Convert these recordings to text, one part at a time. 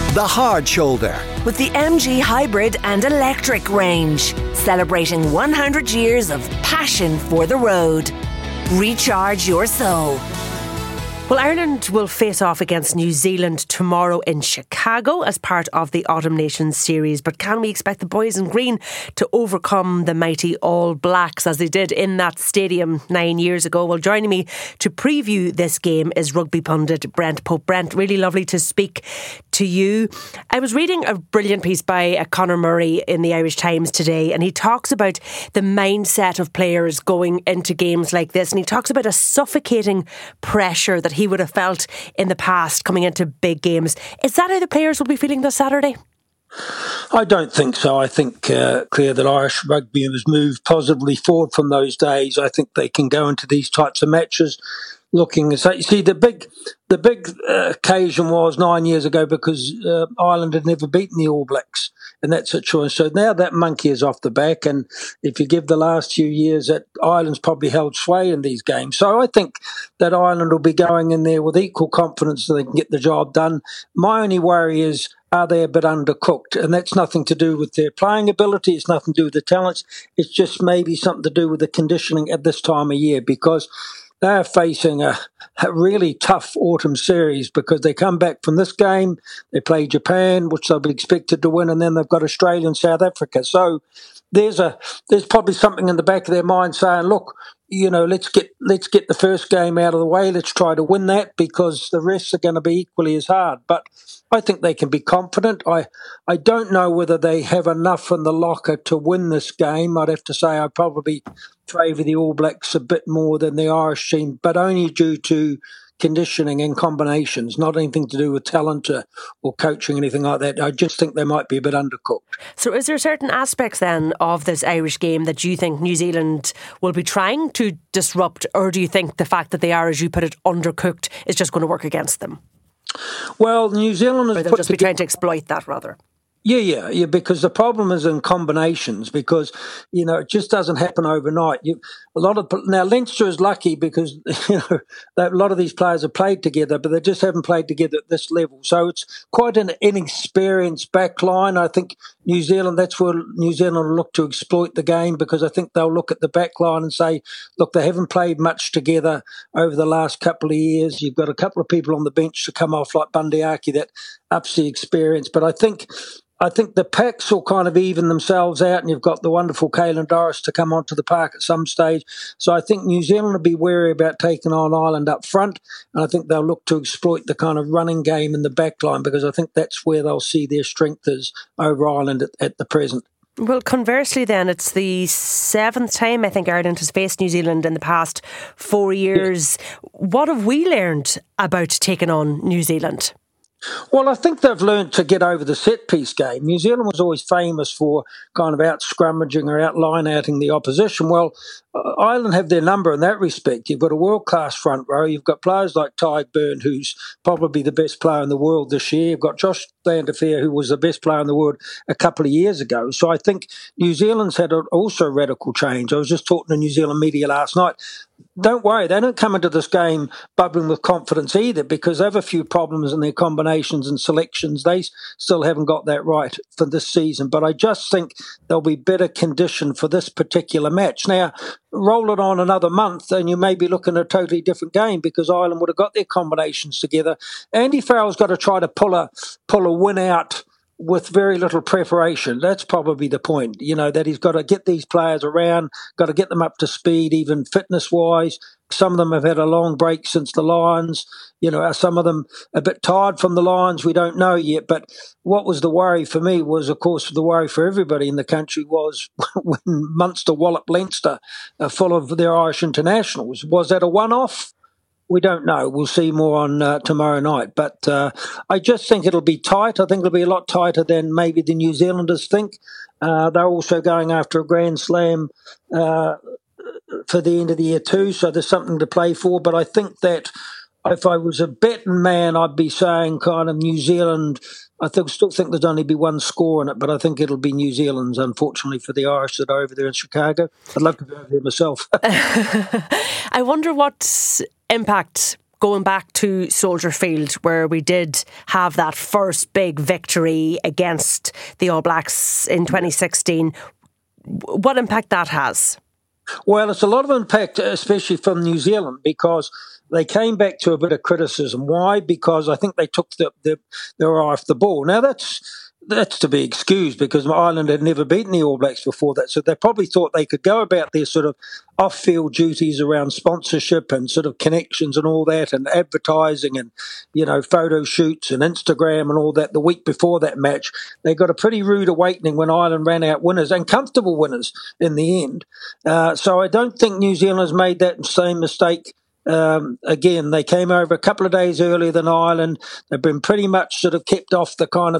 The Hard Shoulder. With the MG Hybrid and Electric range, celebrating 100 years of passion for the road. Recharge your soul. Well, Ireland will face off against New Zealand tomorrow in Chicago as part of the Autumn Nations series. But can we expect the boys in green to overcome the mighty All Blacks as they did in that stadium 9 years ago? Well, joining me to preview this game is rugby pundit Brent Pope. Brent, really lovely to speak to you. I was reading a brilliant piece by Conor Murray in the Irish Times today, and he talks about the mindset of players going into games like this, and he talks about a suffocating pressure that he would have felt in the past coming into big games. Is that how the players will be feeling this Saturday? I don't think so. I think, Claire, that Irish rugby has moved positively forward from those days. I think they can go into these types of matches looking. So you see, the big occasion was 9 years ago because Ireland had never beaten the All Blacks in that situation. So now that monkey is off the back, and if you give the last few years, that Ireland's probably held sway in these games. So I think that Ireland will be going in there with equal confidence that they can get the job done. My only worry is, are they a bit undercooked? And that's nothing to do with their playing ability. It's nothing to do with the talents. It's just maybe something to do with the conditioning at this time of year, because they're facing a really tough autumn series because they come back from this game, they play Japan, which they'll be expected to win, and then they've got Australia and South Africa. So there's probably something in the back of their mind saying, look, you know, let's get the first game out of the way. Let's try to win that because the rest are going to be equally as hard. But I think they can be confident. I don't know whether they have enough in the locker to win this game. I'd have to say I probably favour the All Blacks a bit more than the Irish team, but only due to conditioning and combinations, not anything to do with talent or coaching, anything like that. I just think they might be a bit undercooked. So is there certain aspects then of this Irish game that you think New Zealand will be trying to disrupt, or do you think the fact that they are, as you put it, undercooked is just going to work against them? Well, New Zealand they'll just be trying to exploit that, rather. Yeah, because the problem is in combinations, because, you know, it just doesn't happen overnight. Now Leinster is lucky because, you know, a lot of these players have played together, but they just haven't played together at this level. So it's quite an inexperienced back line. I think New Zealand, that's where New Zealand will look to exploit the game, because I think they'll look at the back line and say, look, they haven't played much together over the last couple of years. You've got a couple of people on the bench to come off like Bundyaki that ups the experience. But I think the packs will kind of even themselves out, and you've got the wonderful Caelan Doris to come onto the park at some stage. So I think New Zealand will be wary about taking on Ireland up front, and I think they'll look to exploit the kind of running game in the back line, because I think that's where they'll see their strength is over Ireland at the present. Well, conversely then, it's the 7th time I think Ireland has faced New Zealand in the past 4 years. Yeah. What have we learned about taking on New Zealand? Well, I think they've learned to get over the set-piece game. New Zealand was always famous for kind of out-scrummaging or out-line-outing the opposition. Well, Ireland have their number in that respect. You've got a world-class front row. You've got players like Tadhg Beirne, who's probably the best player in the world this year. You've got Josh Landafer, who was the best player in the world a couple of years ago. So I think New Zealand's had also a radical change. I was just talking to New Zealand media last night. Don't worry, they don't come into this game bubbling with confidence either, because they have a few problems in their combinations and selections. They still haven't got that right for this season. But I just think they'll be better conditioned for this particular match. Now, roll it on another month and you may be looking at a totally different game, because Ireland would have got their combinations together. Andy Farrell's got to try to pull a win out with very little preparation. That's probably the point, you know, that he's got to get these players around, got to get them up to speed, even fitness-wise. Some of them have had a long break since the Lions. You know, are some of them a bit tired from the Lions? We don't know yet. But what was the worry for me was, of course, the worry for everybody in the country was when Munster walloped Leinster full of their Irish internationals. Was that a one-off? We don't know. We'll see more on tomorrow night. But I just think it'll be tight. I think it'll be a lot tighter than maybe the New Zealanders think. They're also going after a Grand Slam for the end of the year too, so there's something to play for. But I think that if I was a betting man, I'd be saying kind of New Zealand. Still think there'd only be one score in it, but I think it'll be New Zealand's, unfortunately, for the Irish that are over there in Chicago. I'd love to be over there myself. I wonder what impact going back to Soldier Field, where we did have that first big victory against the All Blacks in 2016, what impact that has? Well, it's a lot of impact, especially from New Zealand, because they came back to a bit of criticism. Why? Because I think they took their eye off the ball. Now, that's to be excused, because Ireland had never beaten the All Blacks before that. So they probably thought they could go about their sort of off-field duties around sponsorship and sort of connections and all that, and advertising and, photo shoots and Instagram and all that the week before that match. They got a pretty rude awakening when Ireland ran out winners, and comfortable winners in the end. So I don't think New Zealanders made that same mistake. Again, they came over a couple of days earlier than Ireland. They've been pretty much sort of kept off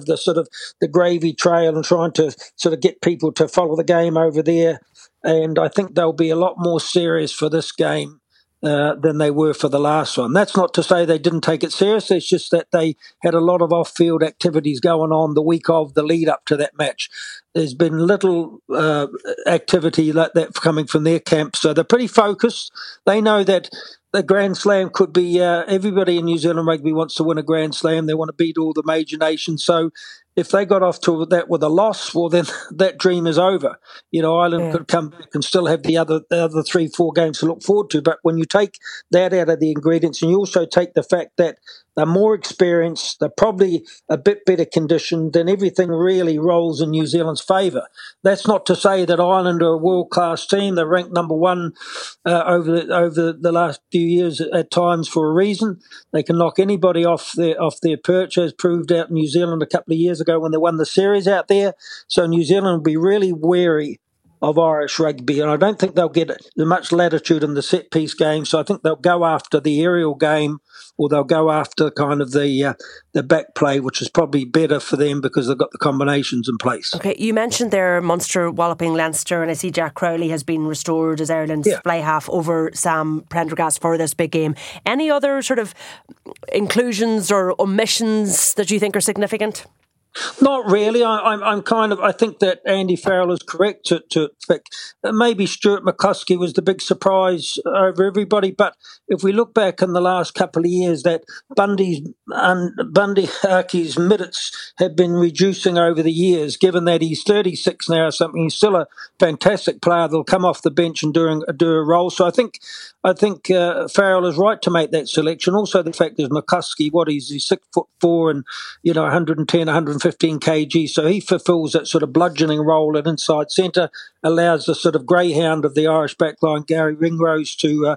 the gravy trail and trying to sort of get people to follow the game over there. And I think they'll be a lot more serious for this game than they were for the last one. That's not to say they didn't take it seriously. It's just that they had a lot of off-field activities going on the week of the lead up to that match. There's been little activity like that coming from their camp, so they're pretty focused. They know that the Grand Slam could be, everybody in New Zealand rugby wants to win a Grand Slam. They want to beat all the major nations. So if they got off to that with a loss, well, then that dream is over. Ireland could come back and still have the other 3-4 games to look forward to. But when you take that out of the ingredients, and you also take the fact that they're more experienced, they're probably a bit better conditioned, then everything really rolls in New Zealand's favour. That's not to say that Ireland are a world-class team. They're ranked number one over the last few years at times for a reason. They can knock anybody off their perch, as proved out in New Zealand a couple of years ago when they won the series out there. So New Zealand will be really wary of Irish rugby, and I don't think they'll get much latitude in the set-piece game, so I think they'll go after the aerial game, or they'll go after kind of the back play, which is probably better for them because they've got the combinations in place. Okay, you mentioned there Munster walloping Leinster, and I see Jack Crowley has been restored as Ireland's fly half over Sam Prendergast for this big game. Any other sort of inclusions or omissions that you think are significant? Not really. I think that Andy Farrell is correct to maybe Stuart McCluskey was the big surprise over everybody. But if we look back in the last couple of years, that Bundy Aki's minutes have been reducing over the years. Given that he's 36 now or something, he's still a fantastic player that'll come off the bench and do a role. So I think Farrell is right to make that selection. Also, the fact is McCluskey, he's 6'4" and 110, 115 kg, so he fulfills that sort of bludgeoning role at inside centre, allows the sort of greyhound of the Irish backline, Gary Ringrose,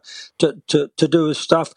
to do his stuff.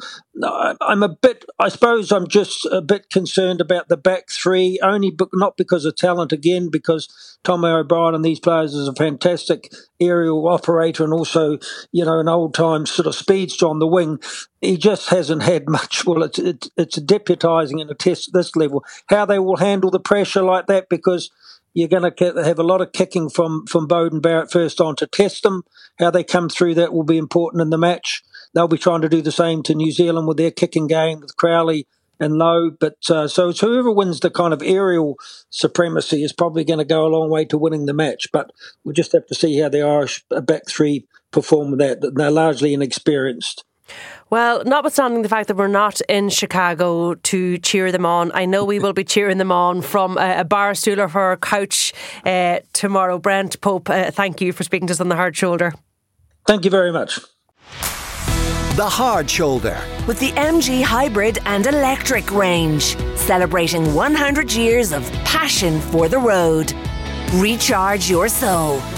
I suppose I'm just a bit concerned about the back three, not because of talent again, because Tommy O'Brien and these players is a fantastic aerial operator and also, an old-time sort of speedster on the wing. He just hasn't had much. Well, it's deputising in a test at this level. How they will handle the pressure like that, because you're going to have a lot of kicking from Beauden Barrett first on to test them. How they come through that will be important in the match. They'll be trying to do the same to New Zealand with their kicking game with Crowley and Lowe. But so it's whoever wins the kind of aerial supremacy is probably going to go a long way to winning the match. But we'll just have to see how the Irish back three perform with that. They're largely inexperienced. Well, notwithstanding the fact that we're not in Chicago to cheer them on, I know we will be cheering them on from a bar stool or our couch tomorrow. Brent Pope, thank you for speaking to us on The Hard Shoulder. Thank you very much. The Hard Shoulder. With the MG Hybrid and Electric range, celebrating 100 years of passion for the road. Recharge your soul